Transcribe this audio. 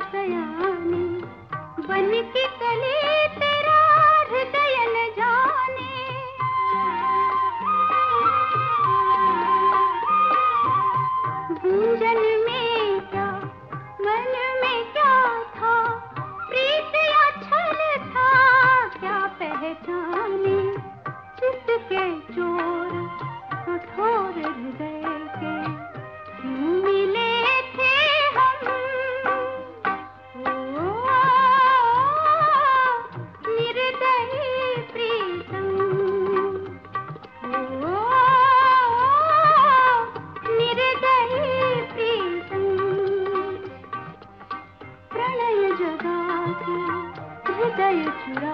सयानी बन के कली तेरा हृदय न जाने। गुंजन में क्या मन में क्या था, प्रीत या छल था क्या पहचाने। चित्त के चोर कठोर हृदय के क्यों मिले थे हम। ओ निर्दयी प्रीतम, ओ निर्दयी प्रीतम। प्रणय जगा के हृदय चुरा